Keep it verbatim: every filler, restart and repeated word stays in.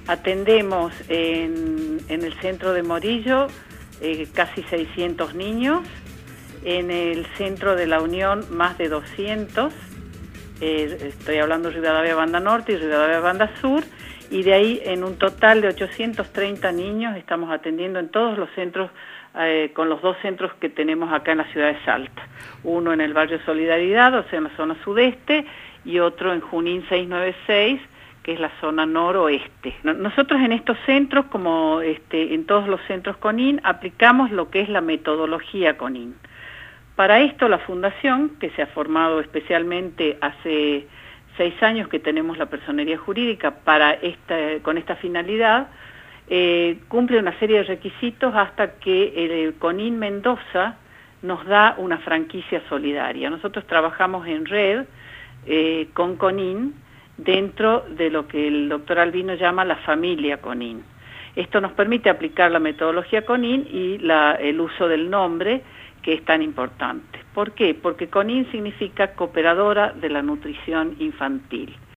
Atendemos en, en el centro de Morillo eh, casi seiscientos niños, en el centro de La Unión más de doscientos, eh, estoy hablando de Rivadavia Banda Norte y Rivadavia Banda Sur, y de ahí en un total de ochocientos treinta niños estamos atendiendo en todos los centros, eh, con los dos centros que tenemos acá en la ciudad de Salta, uno en el barrio Solidaridad, o sea en la zona sudeste, y otro en Junín seiscientos noventa y seis, que es la zona noroeste. Nosotros en estos centros, como este, en todos los centros CONIN, aplicamos lo que es la metodología CONIN. Para esto la Fundación, que se ha formado especialmente hace seis años que tenemos la personería jurídica para esta, con esta finalidad, eh, cumple una serie de requisitos hasta que el CONIN Mendoza nos da una franquicia solidaria. Nosotros trabajamos en red eh, con CONIN, dentro de lo que el doctor Albino llama la familia CONIN. Esto nos permite aplicar la metodología CONIN y la, el uso del nombre, que es tan importante. ¿Por qué? Porque CONIN significa Cooperadora de la Nutrición Infantil.